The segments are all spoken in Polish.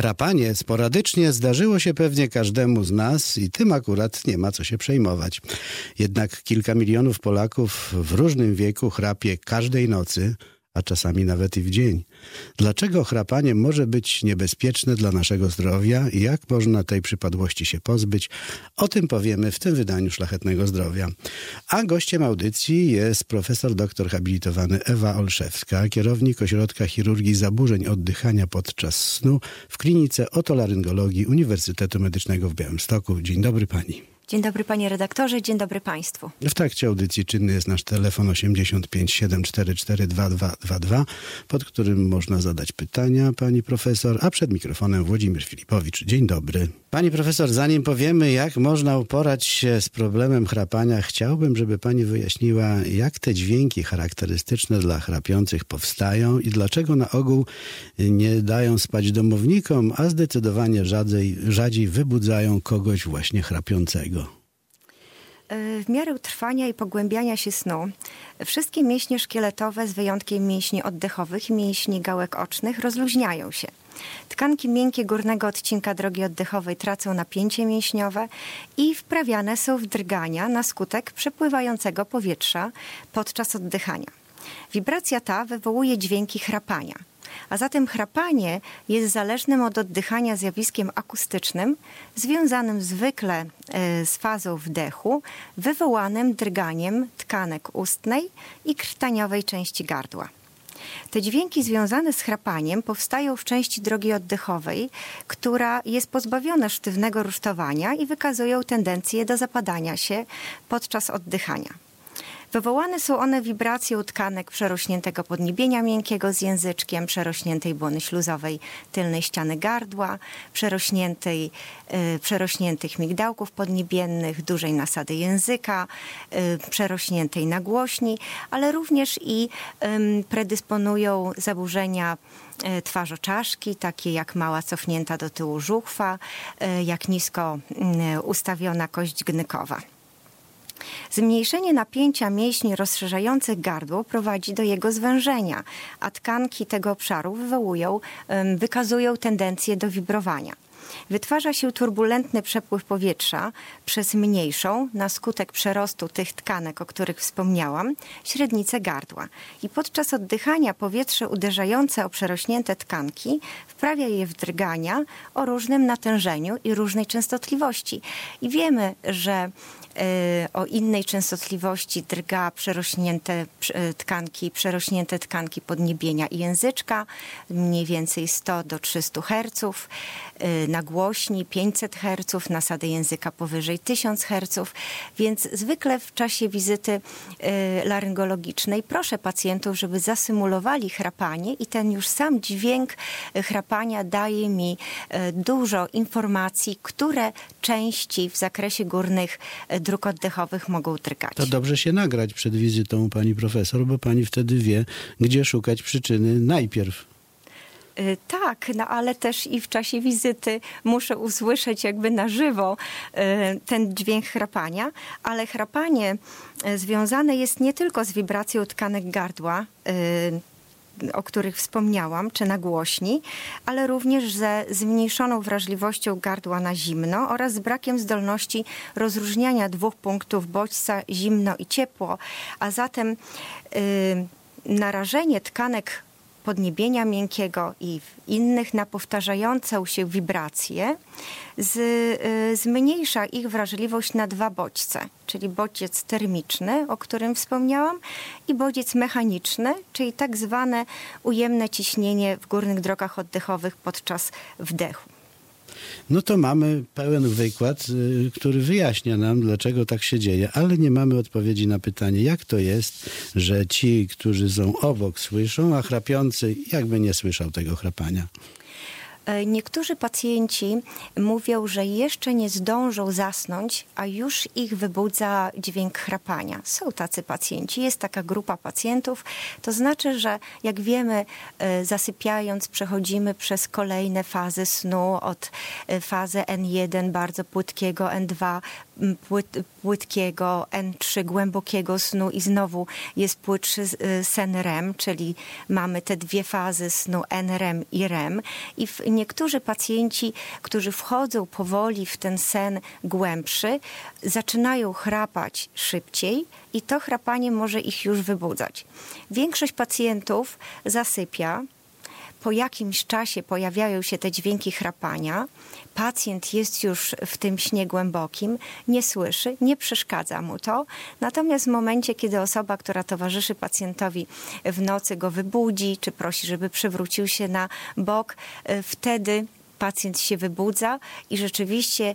Chrapanie sporadycznie zdarzyło się pewnie każdemu z nas i tym akurat nie ma co się przejmować. Jednak kilka milionów Polaków w różnym wieku chrapie każdej nocy, a czasami nawet i w dzień. Dlaczego chrapanie może być niebezpieczne dla naszego zdrowia i jak można tej przypadłości się pozbyć? O tym powiemy w tym wydaniu Szlachetnego Zdrowia. A gościem audycji jest profesor doktor habilitowany Ewa Olszewska, kierownik Ośrodka Chirurgii Zaburzeń Oddychania podczas snu w Klinice Otolaryngologii Uniwersytetu Medycznego w Białymstoku. Dzień dobry pani. Dzień dobry panie redaktorze, dzień dobry państwu. W trakcie audycji czynny jest nasz telefon 85 744 2222, pod którym można zadać pytania pani profesor, a przed mikrofonem Włodzimierz Filipowicz. Dzień dobry. Pani profesor, zanim powiemy, jak można uporać się z problemem chrapania, chciałbym, żeby pani wyjaśniła, jak te dźwięki charakterystyczne dla chrapiących powstają i dlaczego na ogół nie dają spać domownikom, a zdecydowanie rzadziej wybudzają kogoś właśnie chrapiącego. W miarę trwania i pogłębiania się snu wszystkie mięśnie szkieletowe, z wyjątkiem mięśni oddechowych i mięśni gałek ocznych, rozluźniają się. Tkanki miękkie górnego odcinka drogi oddechowej tracą napięcie mięśniowe i wprawiane są w drgania na skutek przepływającego powietrza podczas oddychania. Wibracja ta wywołuje dźwięki chrapania. A zatem chrapanie jest zależnym od oddychania zjawiskiem akustycznym, związanym zwykle z fazą wdechu, wywołanym drganiem tkanek ustnej i krtaniowej części gardła. Te dźwięki związane z chrapaniem powstają w części drogi oddechowej, która jest pozbawiona sztywnego rusztowania i wykazują tendencję do zapadania się podczas oddychania. Wywołane są one wibracją tkanek przerośniętego podniebienia miękkiego z języczkiem, przerośniętej błony śluzowej tylnej ściany gardła, przerośniętych migdałków podniebiennych, dużej nasady języka, przerośniętej nagłośni, ale również i predysponują zaburzenia twarzoczaszki, takie jak mała cofnięta do tyłu żuchwa, jak nisko ustawiona kość gnykowa. Zmniejszenie napięcia mięśni rozszerzających gardło prowadzi do jego zwężenia, a tkanki tego obszaru wykazują tendencję do wibrowania. Wytwarza się turbulentny przepływ powietrza przez mniejszą, na skutek przerostu tych tkanek, o których wspomniałam, średnicę gardła. I podczas oddychania powietrze uderzające o przerośnięte tkanki wprawia je w drgania o różnym natężeniu i różnej częstotliwości. I wiemy, że o innej częstotliwości drga przerośnięte tkanki podniebienia i języczka, mniej więcej 100 do 300 Hz, nagłośni 500 Hz, nasady języka powyżej 1000 Hz, więc zwykle w czasie wizyty laryngologicznej proszę pacjentów, żeby zasymulowali chrapanie i ten już sam dźwięk chrapania daje mi dużo informacji, które części w zakresie górnych dróg oddechowych mogą drgać. To dobrze się nagrać przed wizytą u pani profesor, bo pani wtedy wie, gdzie szukać przyczyny najpierw. Tak, no ale też i w czasie wizyty muszę usłyszeć jakby na żywo ten dźwięk chrapania, ale chrapanie związane jest nie tylko z wibracją tkanek gardła, o których wspomniałam, czy nagłośni, ale również ze zmniejszoną wrażliwością gardła na zimno oraz z brakiem zdolności rozróżniania dwóch punktów bodźca, zimno i ciepło, a zatem narażenie tkanek podniebienia miękkiego i innych na powtarzającą się wibrację zmniejsza ich wrażliwość na dwa bodźce, czyli bodziec termiczny, o którym wspomniałam, i bodziec mechaniczny, czyli tak zwane ujemne ciśnienie w górnych drogach oddechowych podczas wdechu. No to mamy pełen wykład, który wyjaśnia nam, dlaczego tak się dzieje, ale nie mamy odpowiedzi na pytanie, jak to jest, że ci, którzy są obok, słyszą, a chrapiący jakby nie słyszał tego chrapania. Niektórzy pacjenci mówią, że jeszcze nie zdążą zasnąć, a już ich wybudza dźwięk chrapania. Są tacy pacjenci, jest taka grupa pacjentów. To znaczy, że jak wiemy, zasypiając przechodzimy przez kolejne fazy snu, od fazy N1 bardzo płytkiego, N2 płytkiego, N3 głębokiego snu i znowu jest płytszy sen REM, czyli mamy te dwie fazy snu NREM i REM i w niektórzy pacjenci, którzy wchodzą powoli w ten sen głębszy, zaczynają chrapać szybciej i to chrapanie może ich już wybudzać. Większość pacjentów zasypia. Po jakimś czasie pojawiają się te dźwięki chrapania. Pacjent jest już w tym śnie głębokim, nie słyszy, nie przeszkadza mu to. Natomiast w momencie, kiedy osoba, która towarzyszy pacjentowi w nocy go wybudzi, czy prosi, żeby przewrócił się na bok, wtedy pacjent się wybudza i rzeczywiście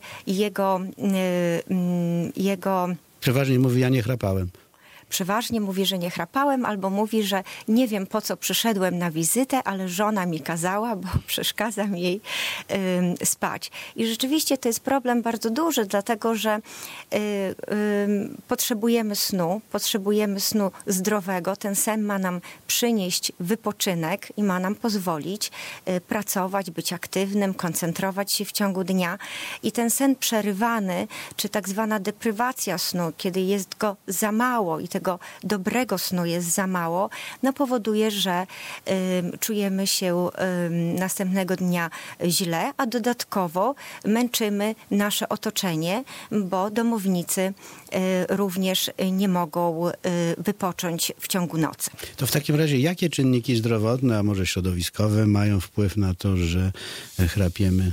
jego Przeważnie mówi, ja nie chrapałem. Przeważnie mówi, że nie chrapałem, albo mówi, że nie wiem, po co przyszedłem na wizytę, ale żona mi kazała, bo przeszkadza mi jej spać. I rzeczywiście to jest problem bardzo duży, dlatego że potrzebujemy snu zdrowego. Ten sen ma nam przynieść wypoczynek i ma nam pozwolić pracować, być aktywnym, koncentrować się w ciągu dnia. I ten sen przerywany, czy tak zwana deprywacja snu, kiedy jest go za mało i tego dobrego snu jest za mało, no powoduje, że czujemy się następnego dnia źle, a dodatkowo męczymy nasze otoczenie, bo domownicy również nie mogą wypocząć w ciągu nocy. To w takim razie jakie czynniki zdrowotne, a może środowiskowe mają wpływ na to, że chrapiemy?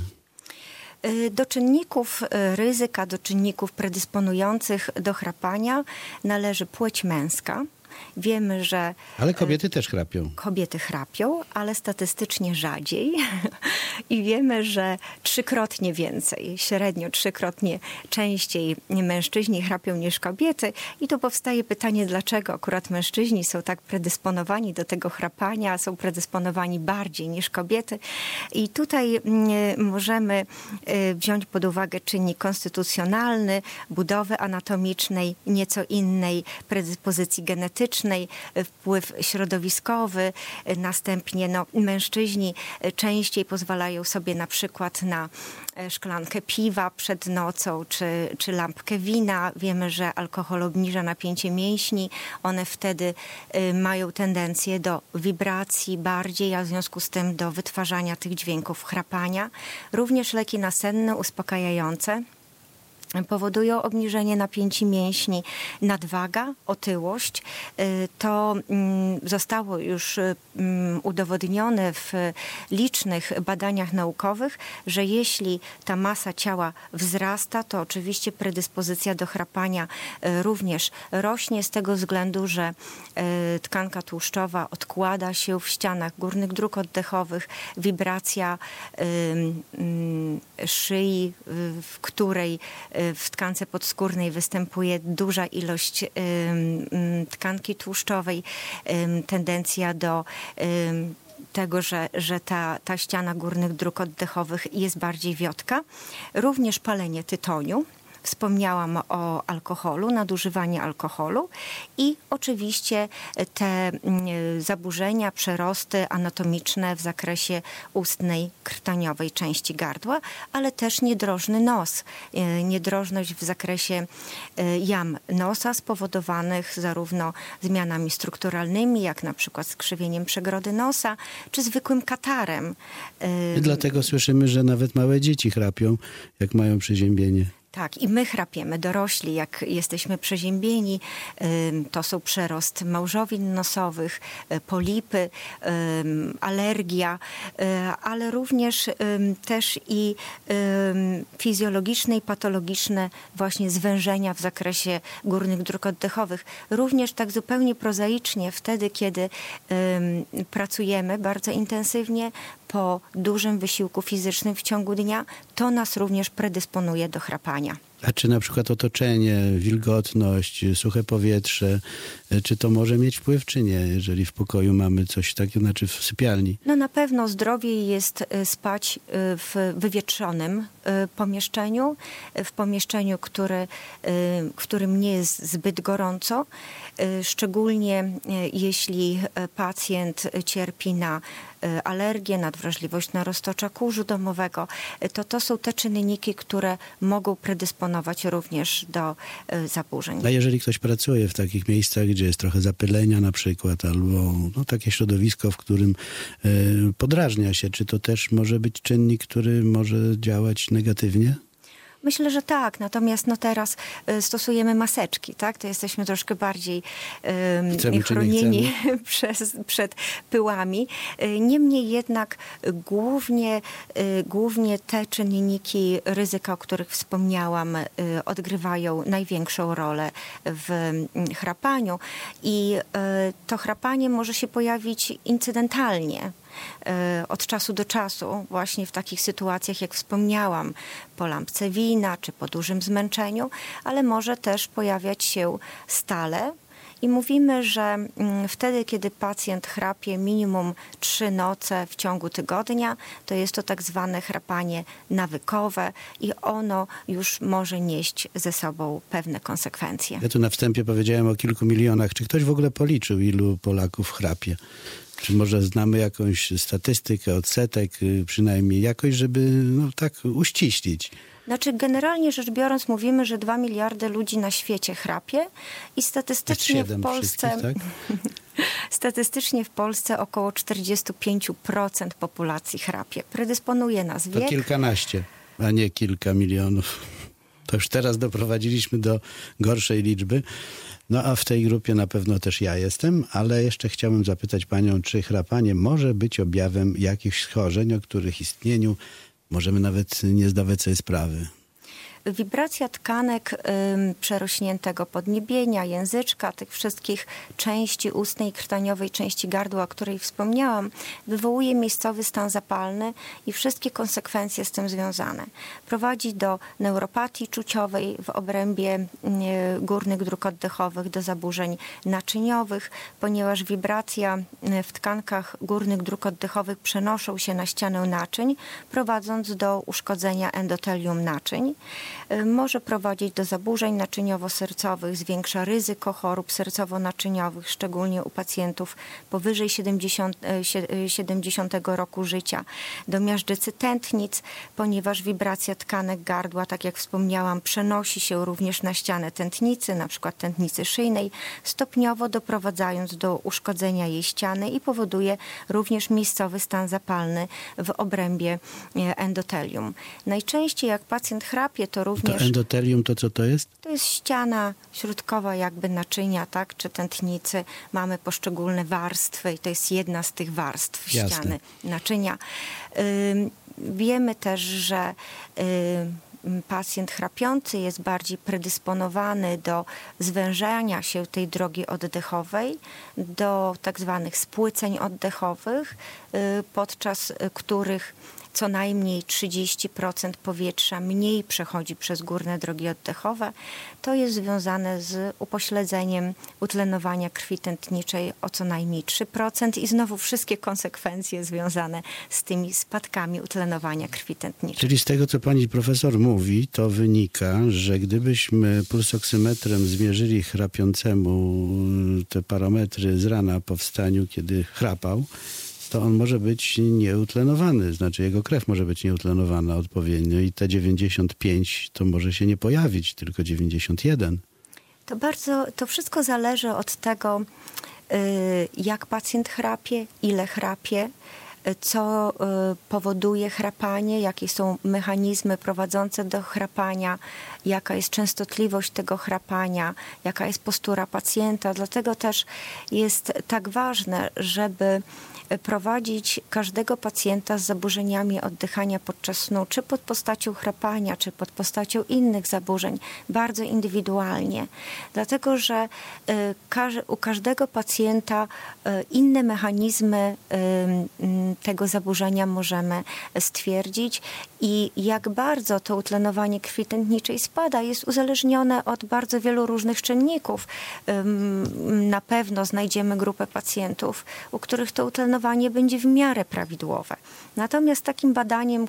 Do czynników ryzyka, do czynników predysponujących do chrapania należy płeć męska. Wiemy, że... Ale kobiety też chrapią. Kobiety chrapią, ale statystycznie rzadziej. I wiemy, że 3-krotnie więcej, średnio 3-krotnie częściej mężczyźni chrapią niż kobiety. I tu powstaje pytanie, dlaczego akurat mężczyźni są tak predysponowani do tego chrapania, są predysponowani bardziej niż kobiety. I tutaj możemy wziąć pod uwagę czynnik konstytucjonalny, budowy anatomicznej, nieco innej predyspozycji genetycznej, wpływ środowiskowy, następnie mężczyźni częściej pozwalają sobie na przykład na szklankę piwa przed nocą, czy lampkę wina. Wiemy, że alkohol obniża napięcie mięśni. One wtedy mają tendencję do wibracji bardziej, a w związku z tym do wytwarzania tych dźwięków chrapania. Również leki nasenne, uspokajające powodują obniżenie napięcia mięśni, nadwaga, otyłość. To zostało już udowodnione w licznych badaniach naukowych, że jeśli ta masa ciała wzrasta, to oczywiście predyspozycja do chrapania również rośnie z tego względu, że tkanka tłuszczowa odkłada się w ścianach górnych dróg oddechowych, wibracja szyi, w której w tkance podskórnej występuje duża ilość tkanki tłuszczowej, tendencja do tego, że ta ściana górnych dróg oddechowych jest bardziej wiotka. Również palenie tytoniu. Wspomniałam o alkoholu, nadużywanie alkoholu i oczywiście te zaburzenia, przerosty anatomiczne w zakresie ustnej, krtaniowej części gardła, ale też niedrożny nos. Niedrożność w zakresie jam nosa spowodowanych zarówno zmianami strukturalnymi, jak na przykład skrzywieniem przegrody nosa, czy zwykłym katarem. I dlatego słyszymy, że nawet małe dzieci chrapią, jak mają przeziębienie. Tak, i my chrapiemy, dorośli, jak jesteśmy przeziębieni. To są przerost małżowin nosowych, polipy, alergia, ale również też i fizjologiczne i patologiczne właśnie zwężenia w zakresie górnych dróg oddechowych. Również tak zupełnie prozaicznie wtedy, kiedy pracujemy bardzo intensywnie, po dużym wysiłku fizycznym w ciągu dnia, to nas również predysponuje do chrapania. A czy na przykład otoczenie, wilgotność, suche powietrze, czy to może mieć wpływ, czy nie, jeżeli w pokoju mamy coś takiego, znaczy w sypialni? No na pewno zdrowiej jest spać w wywietrzonym pomieszczeniu, w pomieszczeniu, w którym nie jest zbyt gorąco, szczególnie jeśli pacjent cierpi na alergię, nadwrażliwość na roztocza kurzu domowego, to są te czynniki, które mogą predysponować predysponować również do zaburzeń. A jeżeli ktoś pracuje w takich miejscach, gdzie jest trochę zapylenia na przykład, albo takie środowisko, w którym podrażnia się, czy to też może być czynnik, który może działać negatywnie? Myślę, że tak. Natomiast teraz stosujemy maseczki, tak? To jesteśmy troszkę bardziej chronieni przed pyłami. Niemniej jednak głównie te czynniki ryzyka, o których wspomniałam, odgrywają największą rolę w chrapaniu. I to chrapanie może się pojawić incydentalnie. Od czasu do czasu, właśnie w takich sytuacjach, jak wspomniałam, po lampce wina czy po dużym zmęczeniu, ale może też pojawiać się stale. I mówimy, że wtedy, kiedy pacjent chrapie minimum 3 noce w ciągu tygodnia, to jest to tak zwane chrapanie nawykowe i ono już może nieść ze sobą pewne konsekwencje. Ja tu na wstępie powiedziałem o kilku milionach. Czy ktoś w ogóle policzył, ilu Polaków chrapie? Czy może znamy jakąś statystykę, odsetek przynajmniej jakoś, żeby tak uściślić? Znaczy generalnie rzecz biorąc mówimy, że 2 miliardy ludzi na świecie chrapie i statystycznie w Polsce tak? Statystycznie w Polsce około 45% populacji chrapie. Predysponuje nas wiek. To kilkanaście, a nie kilka milionów. To już teraz doprowadziliśmy do gorszej liczby. A w tej grupie na pewno też ja jestem, ale jeszcze chciałbym zapytać panią, czy chrapanie może być objawem jakichś schorzeń, o których istnieniu możemy nawet nie zdawać sobie sprawy? Wibracja tkanek przerośniętego podniebienia, języczka, tych wszystkich części ustnej, krtaniowej, części gardła, o której wspomniałam, wywołuje miejscowy stan zapalny i wszystkie konsekwencje z tym związane. Prowadzi do neuropatii czuciowej w obrębie górnych dróg oddechowych, do zaburzeń naczyniowych, ponieważ wibracja w tkankach górnych dróg oddechowych przenoszą się na ścianę naczyń, prowadząc do uszkodzenia endotelium naczyń. Może prowadzić do zaburzeń naczyniowo-sercowych, zwiększa ryzyko chorób sercowo-naczyniowych, szczególnie u pacjentów powyżej 70 roku życia, do miażdżycy tętnic, ponieważ wibracja tkanek gardła, tak jak wspomniałam, przenosi się również na ścianę tętnicy, na przykład tętnicy szyjnej, stopniowo doprowadzając do uszkodzenia jej ściany i powoduje również miejscowy stan zapalny w obrębie endotelium. Najczęściej jak pacjent chrapie, to również... To endotelium to co to jest? To jest ściana środkowa jakby naczynia, tak, czy tętnicy. Mamy poszczególne warstwy i to jest jedna z tych warstw ściany naczynia. Wiemy też, że pacjent chrapiący jest bardziej predysponowany do zwężania się tej drogi oddechowej, do tak zwanych spłyceń oddechowych, podczas których co najmniej 30% powietrza mniej przechodzi przez górne drogi oddechowe. To jest związane z upośledzeniem utlenowania krwi tętniczej o co najmniej 3% i znowu wszystkie konsekwencje związane z tymi spadkami utlenowania krwi tętniczej. Czyli z tego, co pani profesor mówi, to wynika, że gdybyśmy pulsoksymetrem zmierzyli chrapiącemu te parametry z rana po wstaniu, kiedy chrapał, to on może być nieutlenowany, znaczy jego krew może być nieutenowana odpowiednio i te 95 to może się nie pojawić, tylko 91. To wszystko zależy od tego, jak pacjent chrapie, ile chrapie, co powoduje chrapanie, jakie są mechanizmy prowadzące do chrapania, jaka jest częstotliwość tego chrapania, jaka jest postura pacjenta. Dlatego też jest tak ważne, żeby prowadzić każdego pacjenta z zaburzeniami oddychania podczas snu, czy pod postacią chrapania, czy pod postacią innych zaburzeń, bardzo indywidualnie. Dlatego, że u każdego pacjenta inne mechanizmy tego zaburzenia możemy stwierdzić i jak bardzo to utlenowanie krwi tętniczej spada, jest uzależnione od bardzo wielu różnych czynników. Na pewno znajdziemy grupę pacjentów, u których to utlenowanie będzie w miarę prawidłowe. Natomiast takim badaniem,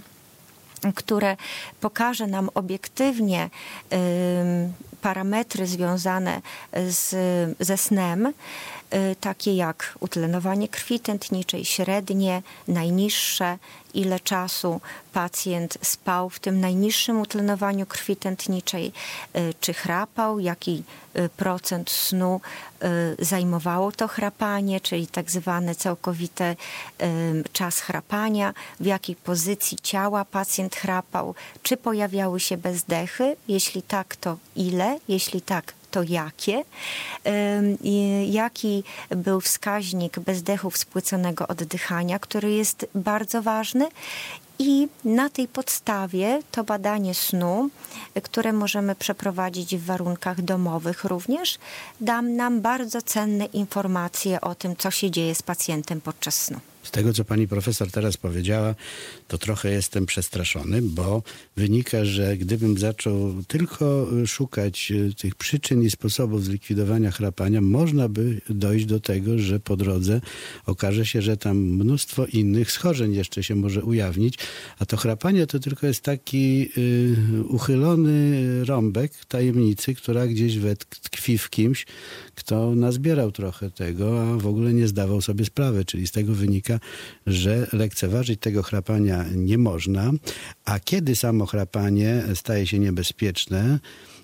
które pokaże nam obiektywnie parametry związane ze snem, takie jak utlenowanie krwi tętniczej, średnie, najniższe, ile czasu pacjent spał w tym najniższym utlenowaniu krwi tętniczej, czy chrapał, jaki procent snu zajmowało to chrapanie, czyli tak zwany całkowity czas chrapania, w jakiej pozycji ciała pacjent chrapał, czy pojawiały się bezdechy, jeśli tak, to ile, jeśli tak, to jakie, jaki był wskaźnik bezdechów spłyconego oddychania, który jest bardzo ważny. I na tej podstawie to badanie snu, które możemy przeprowadzić w warunkach domowych również, da nam bardzo cenne informacje o tym, co się dzieje z pacjentem podczas snu. Z tego, co pani profesor teraz powiedziała, to trochę jestem przestraszony, bo wynika, że gdybym zaczął tylko szukać tych przyczyn i sposobów zlikwidowania chrapania, można by dojść do tego, że po drodze okaże się, że tam mnóstwo innych schorzeń jeszcze się może ujawnić, a to chrapanie to tylko jest taki uchylony rąbek tajemnicy, która gdzieś tkwi w kimś, kto nazbierał trochę tego, a w ogóle nie zdawał sobie sprawy, czyli z tego wynika, że lekceważyć tego chrapania nie można, a kiedy samo chrapanie staje się niebezpieczne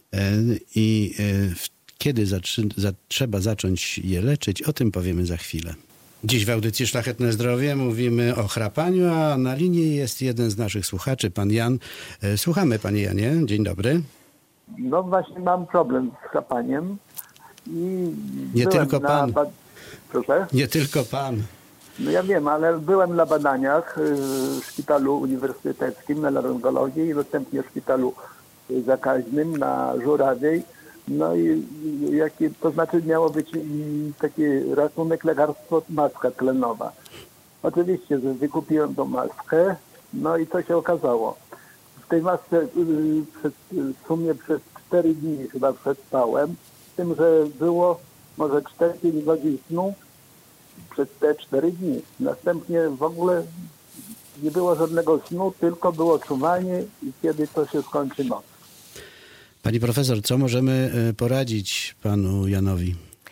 i kiedy trzeba zacząć je leczyć, o tym powiemy za chwilę. Dziś w audycji Szlachetne Zdrowie mówimy o chrapaniu, a na linii jest jeden z naszych słuchaczy, pan Jan. Słuchamy, panie Janie. Dzień dobry. No właśnie mam problem z chrapaniem. I nie tylko pan. Proszę? Nie tylko pan. No ja wiem, ale byłem na badaniach w szpitalu uniwersyteckim na laryngologii i następnie w szpitalu zakaźnym na Żurawiej. No i to znaczy miało być taki ratunek, lekarstwo, maska tlenowa. Oczywiście, że wykupiłem tą maskę, no i co się okazało? W tej masce w sumie przez 4 dni chyba przespałem, z tym, że było może 4-5 godzin snu przez te 4 dni. Następnie w ogóle nie było żadnego snu, tylko było czuwanie i kiedy to się skończy noc. Pani profesor, co możemy poradzić panu Janowi?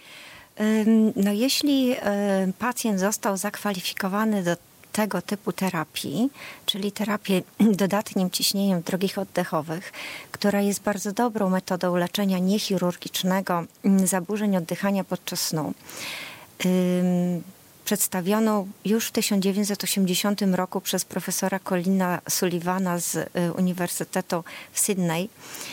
No jeśli pacjent został zakwalifikowany do tego typu terapii, czyli terapię dodatnim ciśnieniem drogich oddechowych, która jest bardzo dobrą metodą leczenia niechirurgicznego zaburzeń oddychania podczas snu, przedstawioną już w 1980 roku przez profesora Colina Sullivana z Uniwersytetu w Sydney,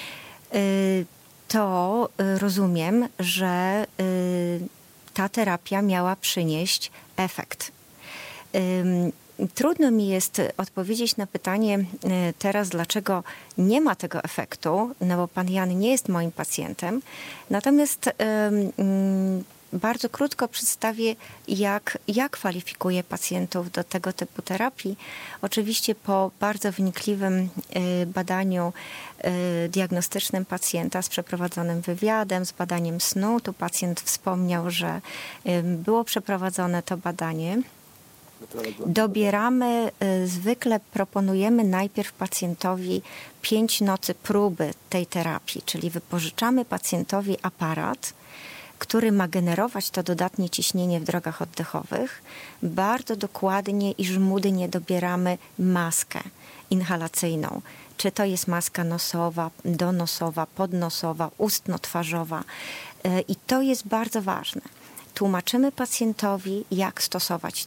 to rozumiem, że ta terapia miała przynieść efekt. Trudno mi jest odpowiedzieć na pytanie teraz, dlaczego nie ma tego efektu, no bo pan Jan nie jest moim pacjentem. Natomiast bardzo krótko przedstawię, jak ja kwalifikuję pacjentów do tego typu terapii. Oczywiście po bardzo wnikliwym badaniu diagnostycznym pacjenta z przeprowadzonym wywiadem, z badaniem snu. Tu pacjent wspomniał, że było przeprowadzone to badanie. Dobieramy, zwykle proponujemy najpierw pacjentowi 5 nocy próby tej terapii, czyli wypożyczamy pacjentowi aparat, który ma generować to dodatnie ciśnienie w drogach oddechowych. Bardzo dokładnie i żmudnie dobieramy maskę inhalacyjną. Czy to jest maska nosowa, donosowa, podnosowa, ustno-twarzowa. I to jest bardzo ważne. Tłumaczymy pacjentowi, jak stosować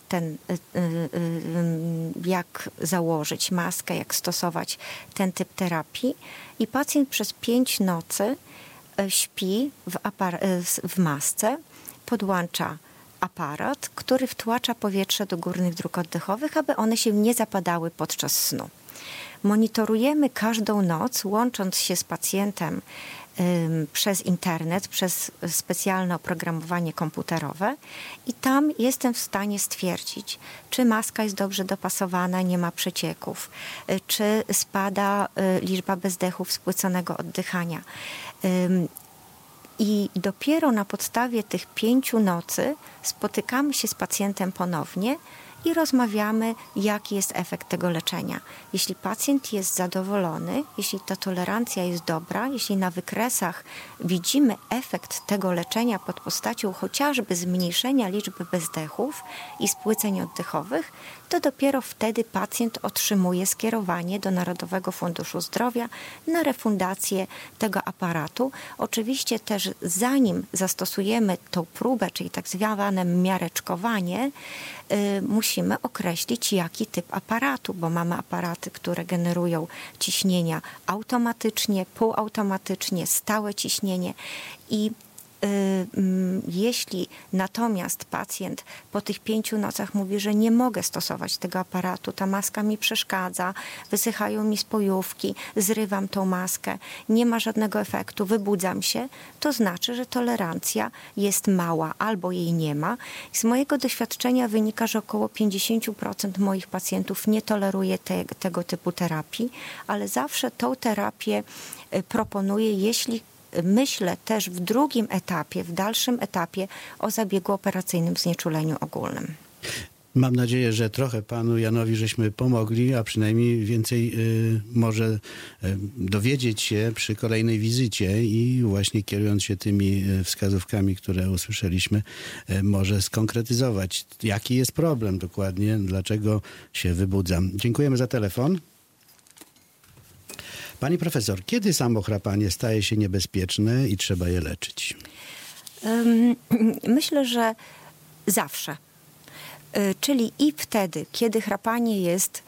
jak założyć maskę, jak stosować ten typ terapii. I pacjent przez 5 nocy śpi w masce, podłącza aparat, który wtłacza powietrze do górnych dróg oddechowych, aby one się nie zapadały podczas snu. Monitorujemy każdą noc, łącząc się z pacjentem przez internet, przez specjalne oprogramowanie komputerowe i tam jestem w stanie stwierdzić, czy maska jest dobrze dopasowana, nie ma przecieków, czy spada liczba bezdechów spłyconego oddychania. I dopiero na podstawie tych 5 nocy spotykamy się z pacjentem ponownie i rozmawiamy, jaki jest efekt tego leczenia. Jeśli pacjent jest zadowolony, jeśli ta tolerancja jest dobra, jeśli na wykresach widzimy efekt tego leczenia pod postacią chociażby zmniejszenia liczby bezdechów i spłyceń oddechowych, to dopiero wtedy pacjent otrzymuje skierowanie do Narodowego Funduszu Zdrowia na refundację tego aparatu. Oczywiście też zanim zastosujemy tą próbę, czyli tak zwane miareczkowanie, musimy określić, jaki typ aparatu, bo mamy aparaty, które generują ciśnienia automatycznie, półautomatycznie, stałe ciśnienie i jeśli natomiast pacjent po tych 5 nocach mówi, że nie mogę stosować tego aparatu, ta maska mi przeszkadza, wysychają mi spojówki, zrywam tą maskę, nie ma żadnego efektu, wybudzam się, to znaczy, że tolerancja jest mała albo jej nie ma. Z mojego doświadczenia wynika, że około 50% moich pacjentów nie toleruje tego typu terapii, ale zawsze tą terapię proponuję, jeśli myślę też w drugim etapie, w dalszym etapie o zabiegu operacyjnym w znieczuleniu ogólnym. Mam nadzieję, że trochę panu Janowi żeśmy pomogli, a przynajmniej więcej może dowiedzieć się przy kolejnej wizycie i właśnie kierując się tymi wskazówkami, które usłyszeliśmy, może skonkretyzować, jaki jest problem dokładnie, dlaczego się wybudzam. Dziękujemy za telefon. Pani profesor, kiedy samo chrapanie staje się niebezpieczne i trzeba je leczyć? Myślę, że zawsze. Czyli i wtedy, kiedy chrapanie jest,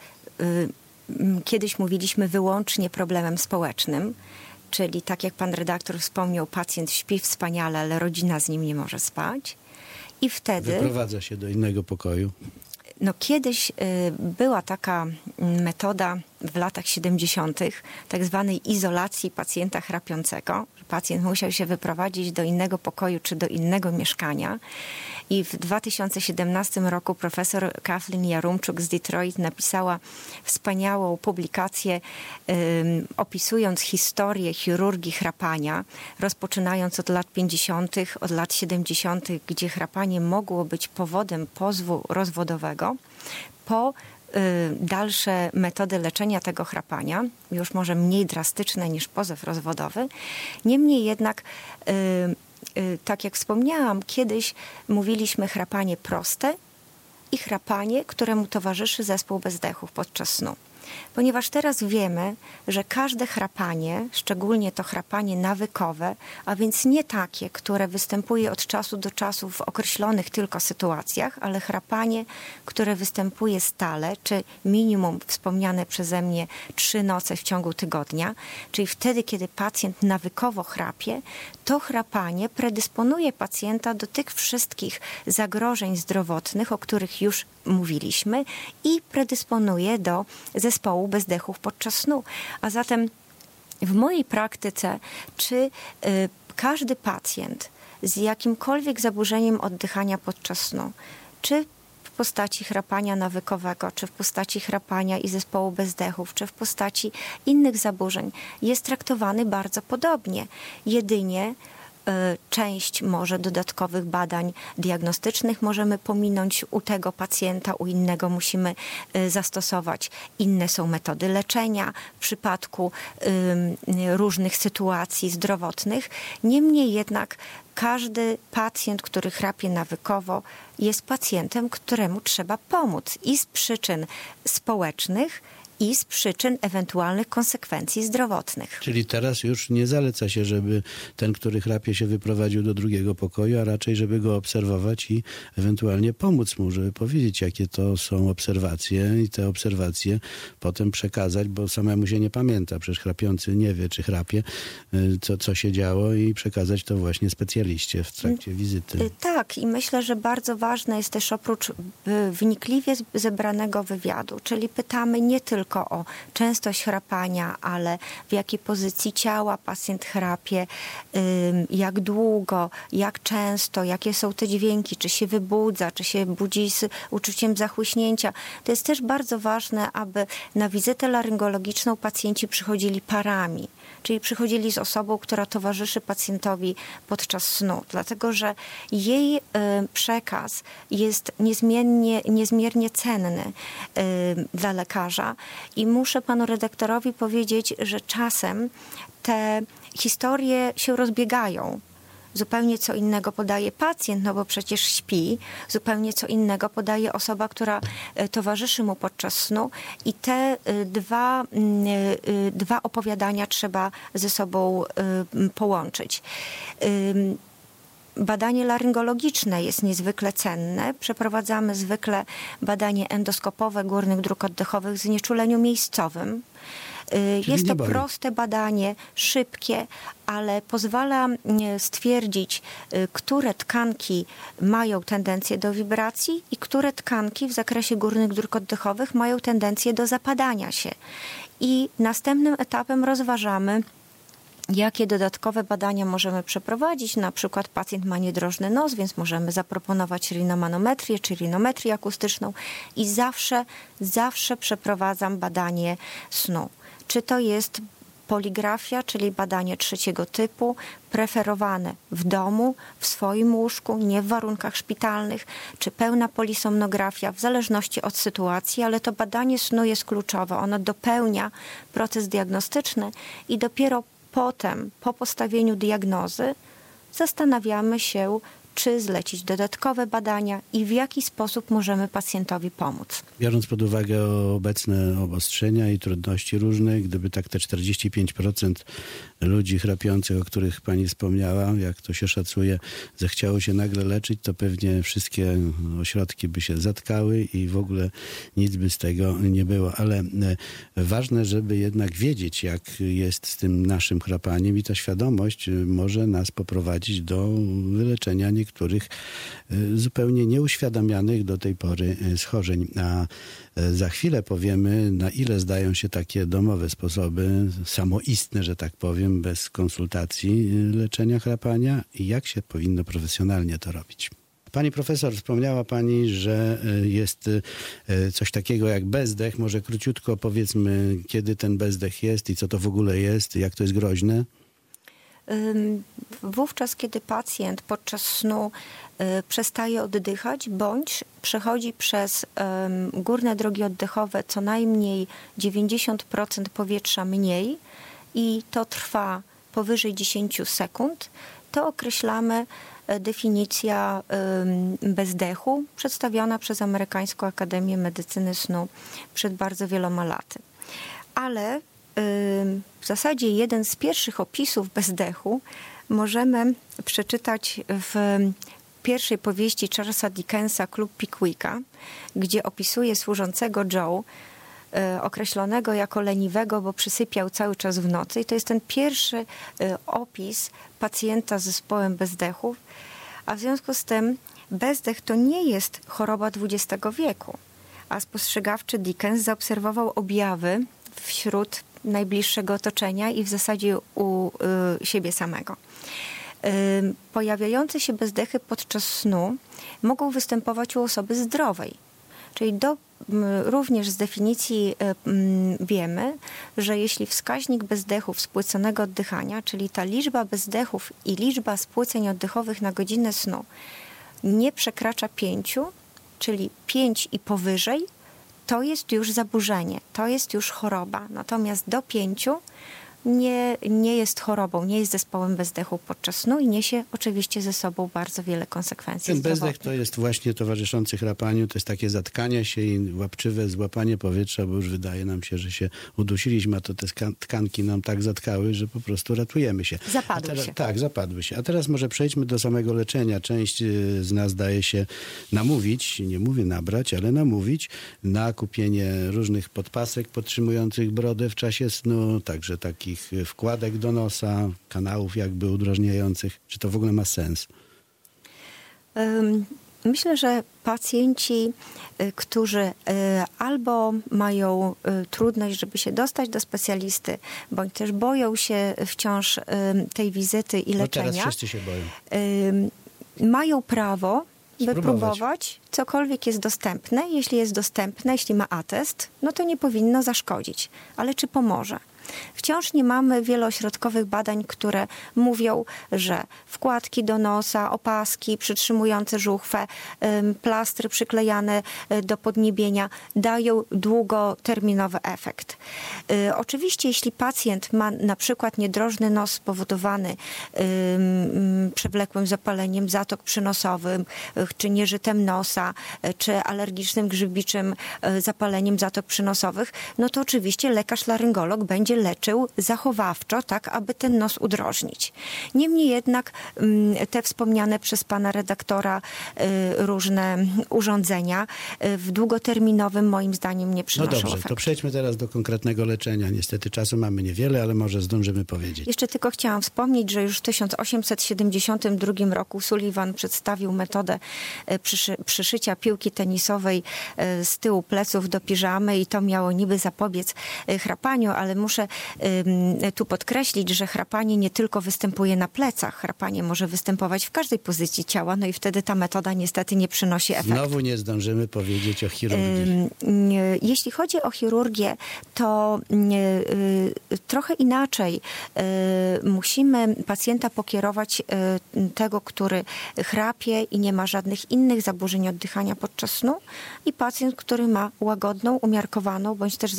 kiedyś mówiliśmy, wyłącznie problemem społecznym, czyli tak jak pan redaktor wspomniał, pacjent śpi wspaniale, ale rodzina z nim nie może spać. I wtedy wyprowadza się do innego pokoju. No kiedyś była taka metoda w latach 70. tak zwanej izolacji pacjenta chrapiącego. Pacjent musiał się wyprowadzić do innego pokoju czy do innego mieszkania. I w 2017 roku profesor Kathleen Jarumczuk z Detroit napisała wspaniałą publikację opisując historię chirurgii chrapania, rozpoczynając od lat 50., od lat 70., gdzie chrapanie mogło być powodem pozwu rozwodowego, po dalsze metody leczenia tego chrapania, już może mniej drastyczne niż pozew rozwodowy. Niemniej jednak, tak jak wspomniałam, kiedyś mówiliśmy chrapanie proste i chrapanie, któremu towarzyszy zespół bezdechów podczas snu. Ponieważ teraz wiemy, że każde chrapanie, szczególnie to chrapanie nawykowe, a więc nie takie, które występuje od czasu do czasu w określonych tylko sytuacjach, ale chrapanie, które występuje stale, czy minimum wspomniane przeze mnie 3 noce w ciągu tygodnia, czyli wtedy, kiedy pacjent nawykowo chrapie, to chrapanie predysponuje pacjenta do tych wszystkich zagrożeń zdrowotnych, o których już mówiliśmy, i predysponuje do zespołu bezdechów podczas snu. A zatem w mojej praktyce, czy każdy pacjent z jakimkolwiek zaburzeniem oddychania podczas snu, czy w postaci chrapania nawykowego, czy w postaci chrapania i zespołu bezdechów, czy w postaci innych zaburzeń, jest traktowany bardzo podobnie. Jedynie część może dodatkowych badań diagnostycznych możemy pominąć u tego pacjenta, u innego musimy zastosować. Inne są metody leczenia w przypadku różnych sytuacji zdrowotnych. Niemniej jednak każdy pacjent, który chrapie nawykowo, jest pacjentem, któremu trzeba pomóc i z przyczyn społecznych, i z przyczyn ewentualnych konsekwencji zdrowotnych. Czyli teraz już nie zaleca się, żeby ten, który chrapie, się wyprowadził do drugiego pokoju, a raczej, żeby go obserwować i ewentualnie pomóc mu, żeby powiedzieć, jakie to są obserwacje i te obserwacje potem przekazać, bo samemu się nie pamięta. Przecież chrapiący nie wie, czy chrapie, co się działo, i przekazać to właśnie specjaliście w trakcie wizyty. Tak, i myślę, że bardzo ważne jest też oprócz wnikliwie zebranego wywiadu, czyli pytamy nie tylko tylko o częstość chrapania, ale w jakiej pozycji ciała pacjent chrapie, jak długo, jak często, jakie są te dźwięki, czy się wybudza, czy się budzi z uczuciem zachłyśnięcia. To jest też bardzo ważne, aby na wizytę laryngologiczną pacjenci przychodzili parami, czyli przychodzili z osobą, która towarzyszy pacjentowi podczas snu, dlatego że jej przekaz jest niezmiernie cenny dla lekarza i muszę panu redaktorowi powiedzieć, że czasem te historie się rozbiegają. Zupełnie co innego podaje pacjent, no bo przecież śpi. Zupełnie co innego podaje osoba, która towarzyszy mu podczas snu. I te dwa opowiadania trzeba ze sobą połączyć. Badanie laryngologiczne jest niezwykle cenne. Przeprowadzamy zwykle badanie endoskopowe górnych dróg oddechowych w znieczuleniu miejscowym. Jest to proste badanie, szybkie, ale pozwala stwierdzić, które tkanki mają tendencję do wibracji i które tkanki w zakresie górnych dróg oddechowych mają tendencję do zapadania się. I następnym etapem rozważamy, jakie dodatkowe badania możemy przeprowadzić. Na przykład pacjent ma niedrożny nos, więc możemy zaproponować rinomanometrię czy rinometrię akustyczną i zawsze przeprowadzam badanie snu. Czy to jest poligrafia, czyli badanie trzeciego typu, preferowane w domu, w swoim łóżku, nie w warunkach szpitalnych, czy pełna polisomnografia, w zależności od sytuacji, ale to badanie snu jest kluczowe. Ono dopełnia proces diagnostyczny i dopiero potem, po postawieniu diagnozy, zastanawiamy się, czy zlecić dodatkowe badania i w jaki sposób możemy pacjentowi pomóc. Biorąc pod uwagę obecne obostrzenia i trudności różne, gdyby tak te 45% ludzi chrapiących, o których pani wspomniała, jak to się szacuje, zechciało się nagle leczyć, to pewnie wszystkie ośrodki by się zatkały i w ogóle nic by z tego nie było. Ale ważne, żeby jednak wiedzieć, jak jest z tym naszym chrapaniem i ta świadomość może nas poprowadzić do wyleczenia niektórych zupełnie nieuświadamianych do tej pory schorzeń. A za chwilę powiemy, na ile zdają się takie domowe sposoby, samoistne, że tak powiem, bez konsultacji leczenia chrapania i jak się powinno profesjonalnie to robić. Pani profesor, wspomniała pani, że jest coś takiego jak bezdech. Może króciutko powiedzmy, kiedy ten bezdech jest i co to w ogóle jest, jak to jest groźne? Wówczas, kiedy pacjent podczas snu przestaje oddychać, bądź przechodzi przez górne drogi oddechowe co najmniej 90% powietrza mniej i to trwa powyżej 10 sekund, to określamy definicja bezdechu przedstawiona przez Amerykańską Akademię Medycyny Snu przed bardzo wieloma laty. Ale w zasadzie jeden z pierwszych opisów bezdechu możemy przeczytać w pierwszej powieści Charlesa Dickensa Klub Pickwicka, gdzie opisuje służącego Joe, określonego jako leniwego, bo przysypiał cały czas w nocy. I to jest ten pierwszy opis pacjenta z zespołem bezdechów. A w związku z tym bezdech to nie jest choroba XX wieku. A spostrzegawczy Dickens zaobserwował objawy wśród najbliższego otoczenia i w zasadzie u siebie samego. Pojawiające się bezdechy podczas snu mogą występować u osoby zdrowej. Czyli również z definicji wiemy, że jeśli wskaźnik bezdechów spłyconego oddychania, czyli ta liczba bezdechów i liczba spłyceń oddechowych na godzinę snu nie przekracza 5, czyli 5 i powyżej, to jest już zaburzenie, to jest już choroba. Natomiast do 5 nie jest chorobą, nie jest zespołem bezdechu podczas snu i niesie oczywiście ze sobą bardzo wiele konsekwencji zdrowotnych. Ten bezdech to jest właśnie towarzyszący chrapaniu, to jest takie zatkanie się i łapczywe złapanie powietrza, bo już wydaje nam się, że się udusiliśmy, a to te tkanki nam tak zatkały, że po prostu ratujemy się. Zapadły się. Tak, zapadły się. A teraz może przejdźmy do samego leczenia. Część z nas daje się namówić, nie mówię nabrać, ale namówić na kupienie różnych podpasek podtrzymujących brodę w czasie snu, także takich wkładek do nosa, kanałów jakby udrażniających. Czy to w ogóle ma sens? Myślę, że pacjenci, którzy albo mają trudność, żeby się dostać do specjalisty, bądź też boją się wciąż tej wizyty i leczenia. Teraz wszyscy się boją. Mają prawo wypróbować cokolwiek jest dostępne. Jeśli jest dostępne, jeśli ma atest, no to nie powinno zaszkodzić. Ale czy pomoże? Wciąż nie mamy wielośrodkowych badań, które mówią, że wkładki do nosa, opaski przytrzymujące żuchwę, plastry przyklejane do podniebienia dają długoterminowy efekt. Oczywiście, jeśli pacjent ma na przykład niedrożny nos spowodowany przewlekłym zapaleniem zatok przynosowym, czy nieżytem nosa, czy alergicznym grzybiczym zapaleniem zatok przynosowych, no to oczywiście lekarz laryngolog będzie leczył zachowawczo, tak aby ten nos udrożnić. Niemniej jednak te wspomniane przez pana redaktora różne urządzenia w długoterminowym moim zdaniem nie przynoszą No dobrze, efektu. to przejdźmy teraz do konkretnego leczenia. Niestety czasu mamy niewiele, ale może zdążymy powiedzieć. Jeszcze tylko chciałam wspomnieć, że już w 1872 roku Sullivan przedstawił metodę przyszycia piłki tenisowej z tyłu pleców do piżamy i to miało niby zapobiec chrapaniu, ale muszę tu podkreślić, że chrapanie nie tylko występuje na plecach. Chrapanie może występować w każdej pozycji ciała, no i wtedy ta metoda niestety nie przynosi efektu. Znowu nie zdążymy powiedzieć o chirurgii. Jeśli chodzi o chirurgię, to trochę inaczej. Musimy pacjenta pokierować tego, który chrapie i nie ma żadnych innych zaburzeń oddychania podczas snu, i pacjent, który ma łagodną, umiarkowaną bądź też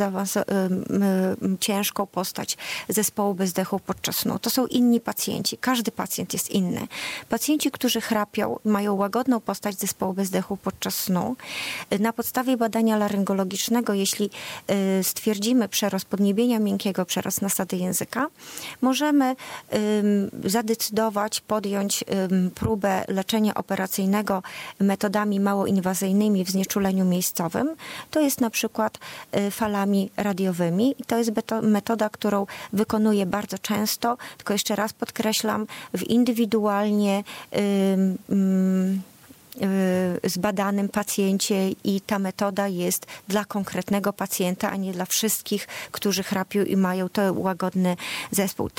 ciężką postać zespołu bezdechu podczas snu. To są inni pacjenci. Każdy pacjent jest inny. Pacjenci, którzy chrapią, mają łagodną postać zespołu bezdechu podczas snu. Na podstawie badania laryngologicznego, jeśli stwierdzimy przerost podniebienia miękkiego, przerost nasady języka, możemy zadecydować, podjąć próbę leczenia operacyjnego metodami małoinwazyjnymi w znieczuleniu miejscowym. To jest na przykład falami radiowymi i to jest metoda, którą wykonuję bardzo często, tylko jeszcze raz podkreślam, w indywidualnie zbadanym pacjencie i ta metoda jest dla konkretnego pacjenta, a nie dla wszystkich, którzy chrapią i mają to łagodny zespół.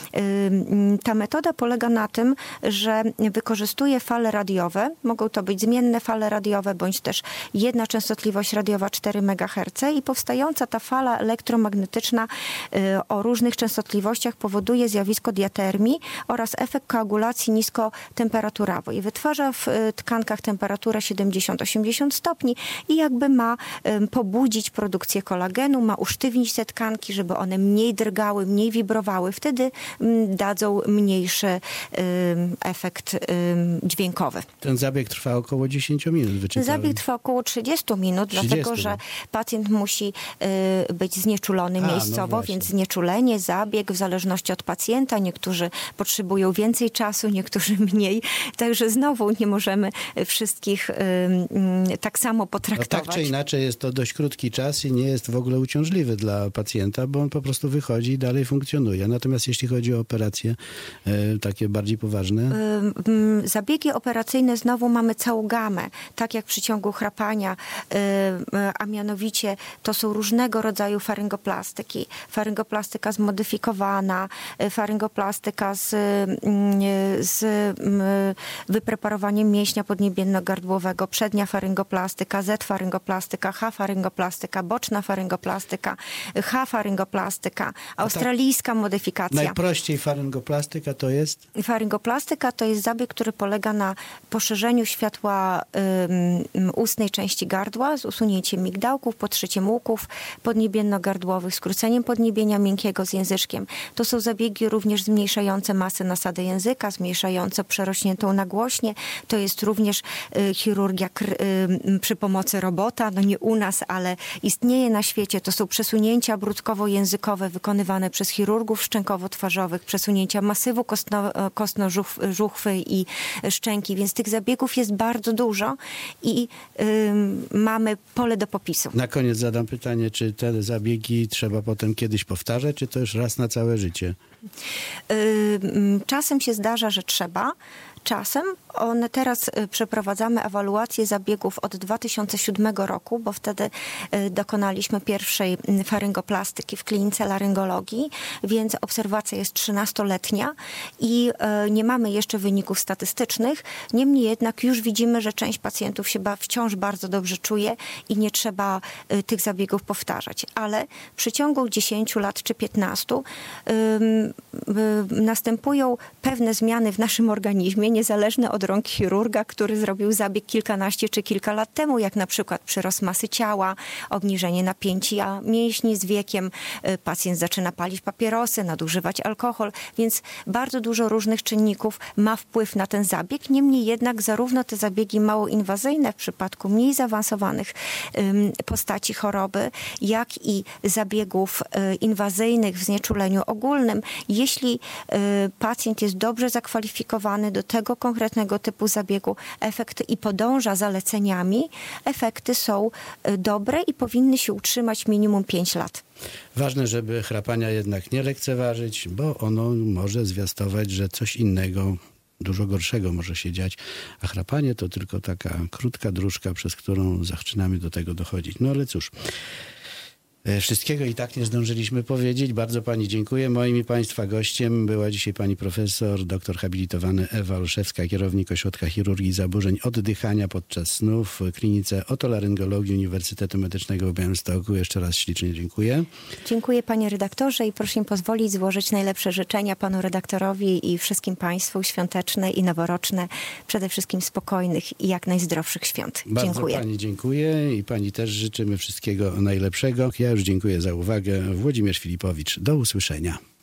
Ta metoda polega na tym, że wykorzystuje fale radiowe. Mogą to być zmienne fale radiowe, bądź też jedna częstotliwość radiowa 4 MHz i powstająca ta fala elektromagnetyczna o różnych częstotliwościach powoduje zjawisko diatermii oraz efekt koagulacji niskotemperaturowej. Wytwarza w tkankach temperaturę 70-80 stopni i jakby ma pobudzić produkcję kolagenu, ma usztywnić te tkanki, żeby one mniej drgały, mniej wibrowały. Wtedy dadzą mniejszy efekt dźwiękowy. Ten zabieg trwa około 10 minut, wyczytałem. Zabieg trwa około 30 minut, dlatego że pacjent musi być znieczulony miejscowo, no więc znieczulenie, zabieg w zależności od pacjenta. Niektórzy potrzebują więcej czasu, niektórzy mniej. Także znowu nie możemy wszystkich tak samo potraktować. No tak czy inaczej jest to dość krótki czas i nie jest w ogóle uciążliwy dla pacjenta, bo on po prostu wychodzi i dalej funkcjonuje. Natomiast jeśli chodzi o operacje takie bardziej poważne? Zabiegi operacyjne znowu mamy całą gamę, tak jak przy ciągu chrapania, a mianowicie to są różnego rodzaju faryngoplastyki. Faryngoplastyka zmodyfikowana, faryngoplastyka z wypreparowaniem mięśnia podniebienno-gardłowego, przednia faryngoplastyka, Z-faryngoplastyka, H-faryngoplastyka, boczna faryngoplastyka, H-faryngoplastyka, australijska modyfikacja. Najprościej faryngoplastyka to jest? Faryngoplastyka to jest zabieg, który polega na poszerzeniu światła ustnej części gardła z usunięciem migdałków, podszyciem łuków podniebienno-gardłowych, skróceniem podniebienia miękkiego z języczkiem. To są zabiegi również zmniejszające masę nasady języka, zmniejszające przerośniętą nagłośnię. To jest również chirurgia przy pomocy robota. No nie u nas, ale istnieje na świecie. To są przesunięcia brudkowo-językowe wykonywane przez chirurgów szczękowo-twarzowych, przesunięcia masywu kostno-żuchwy i szczęki, więc tych zabiegów jest bardzo dużo i mamy pole do popisu. Na koniec zadam pytanie, czy te zabiegi trzeba potem kiedyś powtarzać, czy to już raz na całe życie? Czasem się zdarza, że trzeba. Czasem teraz przeprowadzamy ewaluację zabiegów od 2007 roku, bo wtedy dokonaliśmy pierwszej faryngoplastyki w klinice laryngologii, więc obserwacja jest 13-letnia i nie mamy jeszcze wyników statystycznych. Niemniej jednak już widzimy, że część pacjentów się wciąż bardzo dobrze czuje i nie trzeba tych zabiegów powtarzać. Ale w przeciągu 10 lat czy 15 następują pewne zmiany w naszym organizmie, niezależne od rąk chirurga, który zrobił zabieg kilkanaście czy kilka lat temu, jak na przykład przyrost masy ciała, obniżenie napięcia mięśni z wiekiem, pacjent zaczyna palić papierosy, nadużywać alkohol, więc bardzo dużo różnych czynników ma wpływ na ten zabieg. Niemniej jednak zarówno te zabiegi mało inwazyjne w przypadku mniej zaawansowanych postaci choroby, jak i zabiegów inwazyjnych w znieczuleniu ogólnym, jeśli pacjent jest dobrze zakwalifikowany do tego konkretnego typu zabiegu efekty i podąża zaleceniami, efekty są dobre i powinny się utrzymać minimum 5 lat. Ważne, żeby chrapania jednak nie lekceważyć, bo ono może zwiastować, że coś innego, dużo gorszego może się dziać, a chrapanie to tylko taka krótka dróżka, przez którą zaczynamy do tego dochodzić. No ale cóż, wszystkiego i tak nie zdążyliśmy powiedzieć. Bardzo pani dziękuję. Moim i państwa gościem była dzisiaj pani profesor, doktor habilitowany Ewa Olszewska, kierownik Ośrodka Chirurgii Zaburzeń Oddychania podczas snu w Klinice Otolaryngologii Uniwersytetu Medycznego w Białymstoku. Jeszcze raz ślicznie dziękuję. Dziękuję panie redaktorze i proszę mi pozwolić złożyć najlepsze życzenia panu redaktorowi i wszystkim państwu świąteczne i noworoczne, przede wszystkim spokojnych i jak najzdrowszych świąt. Bardzo dziękuję. Pani dziękuję i pani też życzymy wszystkiego najlepszego. Ja już dziękuję za uwagę. Włodzimierz Filipowicz. Do usłyszenia.